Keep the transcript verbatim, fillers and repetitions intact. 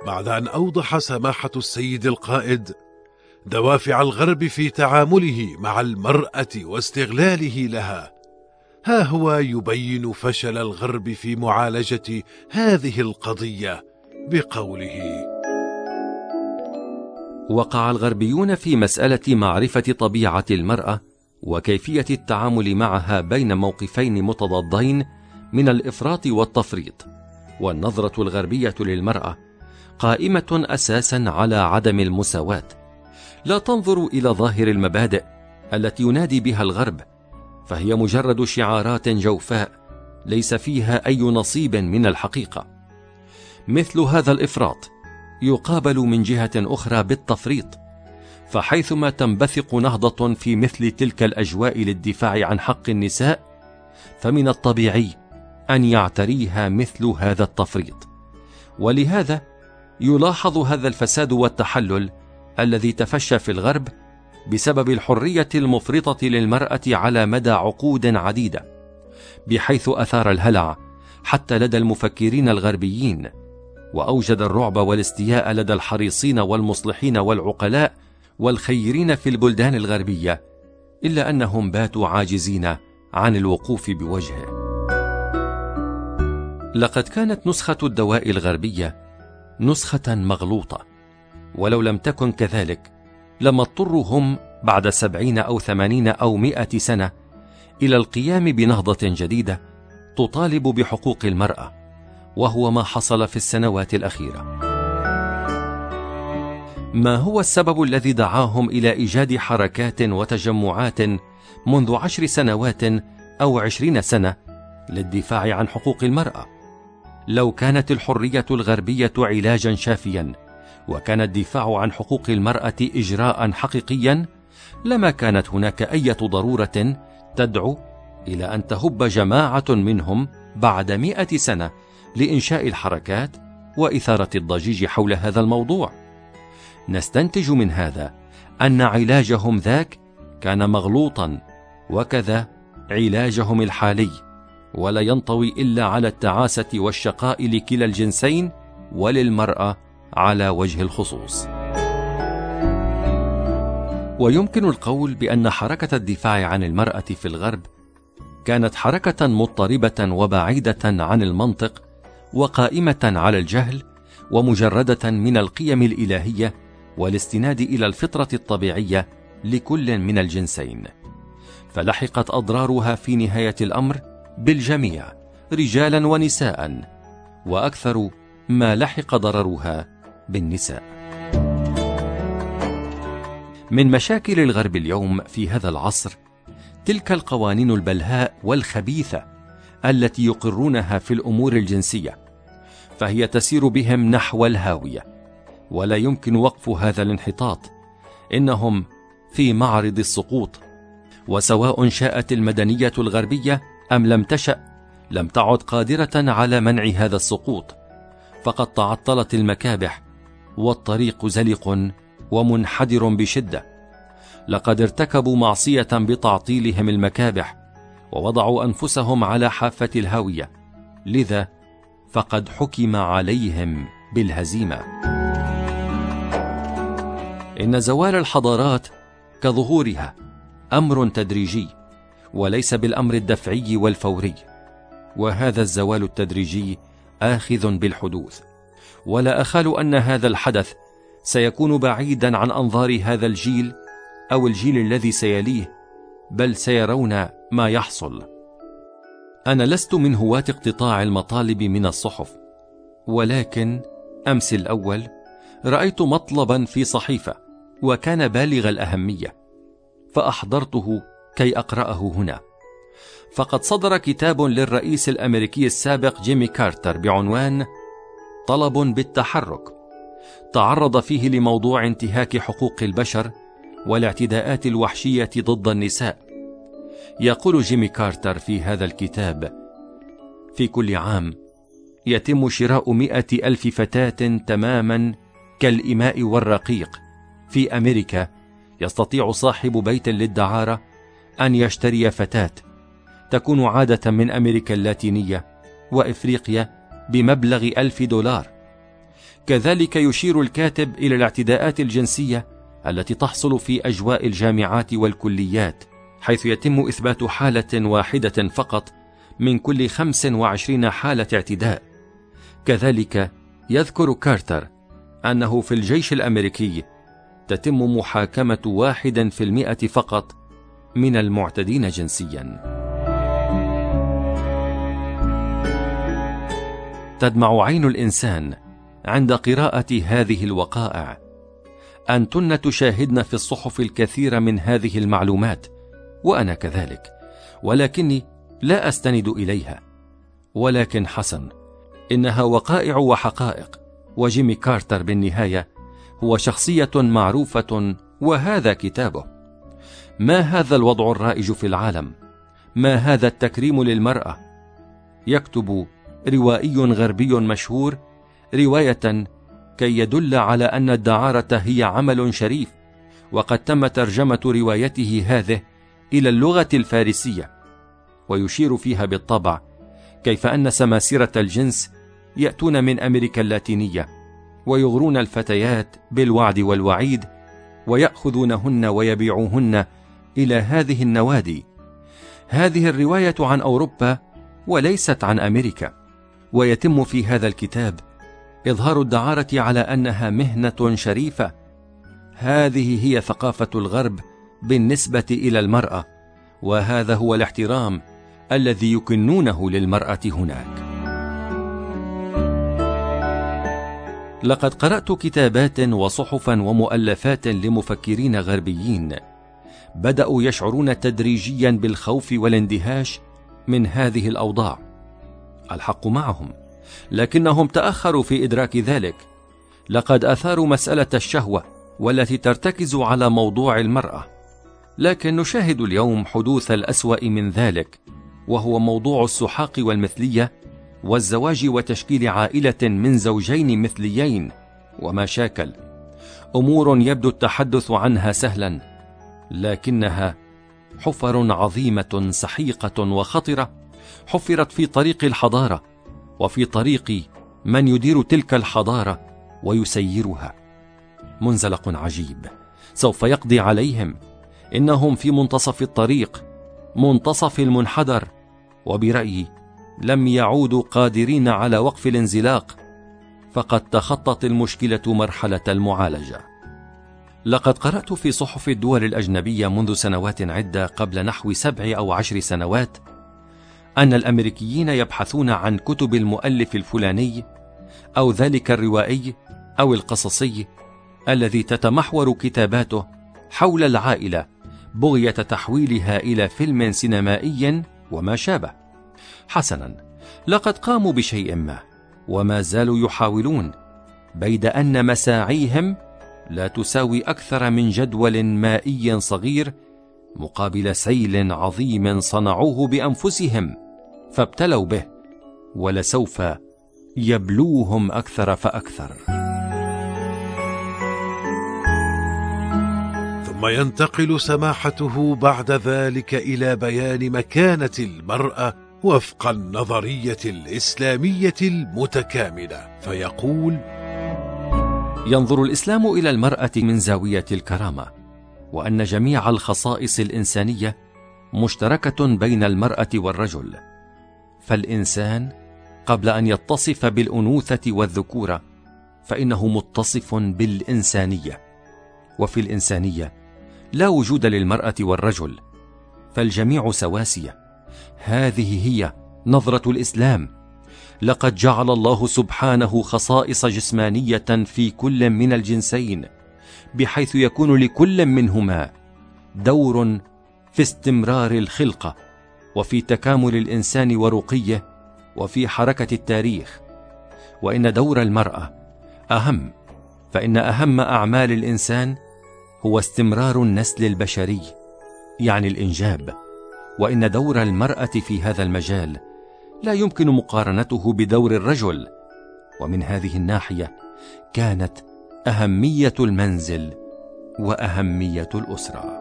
بعد أن أوضح سماحة السيد القائد دوافع الغرب في تعامله مع المرأة واستغلاله لها، ها هو يبين فشل الغرب في معالجة هذه القضية بقوله: وقع الغربيون في مسألة معرفة طبيعة المرأة وكيفية التعامل معها بين موقفين متضادين من الإفراط والتفريط. والنظرة الغربية للمرأة قائمة أساسا على عدم المساواة، لا تنظر إلى ظاهر المبادئ التي ينادي بها الغرب، فهي مجرد شعارات جوفاء ليس فيها أي نصيب من الحقيقة. مثل هذا الإفراط يقابل من جهة أخرى بالتفريط، فحيثما تنبثق نهضة في مثل تلك الأجواء للدفاع عن حق النساء، فمن الطبيعي أن يعتريها مثل هذا التفريط. ولهذا يلاحظ هذا الفساد والتحلل الذي تفشى في الغرب بسبب الحرية المفرطة للمرأة على مدى عقود عديدة، بحيث أثار الهلع حتى لدى المفكرين الغربيين، وأوجد الرعب والاستياء لدى الحريصين والمصلحين والعقلاء والخيرين في البلدان الغربية، إلا أنهم باتوا عاجزين عن الوقوف بوجهه. لقد كانت نسخة الدواء الغربية نسخة مغلوطة، ولو لم تكن كذلك لما اضطروا هم بعد سبعين أو ثمانين أو مئة سنة إلى القيام بنهضة جديدة تطالب بحقوق المرأة، وهو ما حصل في السنوات الأخيرة. ما هو السبب الذي دعاهم إلى إيجاد حركات وتجمعات منذ عشر سنوات أو عشرين سنة للدفاع عن حقوق المرأة؟ لو كانت الحرية الغربية علاجا شافيا وكان الدفاع عن حقوق المرأة إجراء حقيقيا، لما كانت هناك أي ضرورة تدعو إلى أن تهب جماعة منهم بعد مئة سنة لإنشاء الحركات وإثارة الضجيج حول هذا الموضوع. نستنتج من هذا أن علاجهم ذاك كان مغلوطا، وكذا علاجهم الحالي، ولا ينطوي إلا على التعاسة والشقاء لكلا الجنسين وللمرأة على وجه الخصوص. ويمكن القول بأن حركة الدفاع عن المرأة في الغرب كانت حركة مضطربة وبعيدة عن المنطق وقائمة على الجهل ومجردة من القيم الإلهية والاستناد إلى الفطرة الطبيعية لكل من الجنسين، فلحقت أضرارها في نهاية الأمر بالجميع رجالا ونساء، وأكثر ما لحق ضررها بالنساء. من مشاكل الغرب اليوم في هذا العصر تلك القوانين البلهاء والخبيثة التي يقرونها في الأمور الجنسية، فهي تسير بهم نحو الهاوية، ولا يمكن وقف هذا الانحطاط. إنهم في معرض السقوط، وسواء شاءت المدنية الغربية أم لم تشأ لم تعد قادرة على منع هذا السقوط، فقد تعطلت المكابح والطريق زلق ومنحدر بشدة. لقد ارتكبوا معصية بتعطيلهم المكابح ووضعوا أنفسهم على حافة الهاوية، لذا فقد حكم عليهم بالهزيمة. إن زوال الحضارات كظهورها أمر تدريجي وليس بالأمر الدفعي والفوري، وهذا الزوال التدريجي آخذ بالحدوث، ولا أخال أن هذا الحدث سيكون بعيدا عن أنظار هذا الجيل أو الجيل الذي سيليه، بل سيرون ما يحصل. أنا لست من هواة اقتطاع المطالب من الصحف، ولكن أمس الأول رأيت مطلبا في صحيفة وكان بالغ الأهمية، فأحضرته كي أقرأه هنا. فقد صدر كتاب للرئيس الأمريكي السابق جيمي كارتر بعنوان طلب بالتحرك، تعرض فيه لموضوع انتهاك حقوق البشر والاعتداءات الوحشية ضد النساء. يقول جيمي كارتر في هذا الكتاب: في كل عام يتم شراء مئة ألف فتاة تماما كالإماء والرقيق في أمريكا. يستطيع صاحب بيت للدعارة أن يشتري فتاة تكون عادة من أمريكا اللاتينية وإفريقيا بمبلغ ألف دولار. كذلك يشير الكاتب إلى الاعتداءات الجنسية التي تحصل في أجواء الجامعات والكليات، حيث يتم إثبات حالة واحدة فقط من كل خمس وعشرين حالة اعتداء. كذلك يذكر كارتر أنه في الجيش الأمريكي تتم محاكمة واحد في المئة فقط من المعتدين جنسيا. تدمع عين الإنسان عند قراءة هذه الوقائع. أنتن تشاهدن في الصحف الكثير من هذه المعلومات، وأنا كذلك، ولكني لا أستند إليها. ولكن حسن، إنها وقائع وحقائق، وجيمي كارتر بالنهاية هو شخصية معروفة، وهذا كتابه. ما هذا الوضع الرائج في العالم؟ ما هذا التكريم للمرأة؟ يكتب روائي غربي مشهور رواية كي يدل على أن الدعارة هي عمل شريف، وقد تم ترجمة روايته هذه إلى اللغة الفارسية، ويشير فيها بالطبع كيف أن سماسرة الجنس يأتون من أمريكا اللاتينية ويغرون الفتيات بالوعد والوعيد، ويأخذونهن ويبيعوهن إلى هذه النوادي. هذه الرواية عن أوروبا وليست عن أمريكا. ويتم في هذا الكتاب إظهار الدعارة على أنها مهنة شريفة. هذه هي ثقافة الغرب بالنسبة إلى المرأة، وهذا هو الاحترام الذي يكنونه للمرأة هناك. لقد قرأت كتابات وصحفا ومؤلفات لمفكرين غربيين بدأوا يشعرون تدريجيا بالخوف والاندهاش من هذه الأوضاع. الحق معهم، لكنهم تأخروا في إدراك ذلك. لقد أثاروا مسألة الشهوة والتي ترتكز على موضوع المرأة، لكن نشاهد اليوم حدوث الأسوأ من ذلك، وهو موضوع السحاق والمثلية والزواج وتشكيل عائلة من زوجين مثليين وما شاكل. أمور يبدو التحدث عنها سهلا، لكنها حفر عظيمة سحيقة وخطرة حفرت في طريق الحضارة وفي طريق من يدير تلك الحضارة ويسيرها. منزلق عجيب سوف يقضي عليهم. إنهم في منتصف الطريق، منتصف المنحدر، وبرأيي لم يعودوا قادرين على وقف الانزلاق، فقد تخطت المشكلة مرحلة المعالجة. لقد قرأت في صحف الدول الأجنبية منذ سنوات عدة، قبل نحو سبع أو عشر سنوات، أن الأمريكيين يبحثون عن كتب المؤلف الفلاني أو ذلك الروائي أو القصصي الذي تتمحور كتاباته حول العائلة، بغية تحويلها إلى فيلم سينمائي وما شابه. حسنا، لقد قاموا بشيء ما وما زالوا يحاولون، بيد أن مساعيهم لا تساوي أكثر من جدول مائي صغير مقابل سيل عظيم صنعوه بأنفسهم فابتلوا به، ولسوف يبلوهم أكثر فأكثر. ثم ينتقل سماحته بعد ذلك إلى بيان مكانة المرأة وفق النظرية الإسلامية المتكاملة، فيقول: ينظر الإسلام إلى المرأة من زاوية الكرامة، وأن جميع الخصائص الإنسانية مشتركة بين المرأة والرجل. فالإنسان قبل أن يتصف بالأنوثة والذكورة فإنه متصف بالإنسانية، وفي الإنسانية لا وجود للمرأة والرجل، فالجميع سواسية. هذه هي نظرة الإسلام. لقد جعل الله سبحانه خصائص جسمانية في كل من الجنسين، بحيث يكون لكل منهما دور في استمرار الخلقة وفي تكامل الإنسان ورقيه وفي حركة التاريخ. وإن دور المرأة أهم، فإن أهم أعمال الإنسان هو استمرار النسل البشري، يعني الإنجاب. وإن دور المرأة في هذا المجال لا يمكن مقارنته بدور الرجل. ومن هذه الناحية كانت أهمية المنزل وأهمية الأسرة.